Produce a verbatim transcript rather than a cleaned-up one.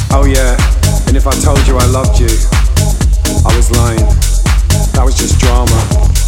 Oh yeah, and if I told you I loved you, I was lying. That was just drama.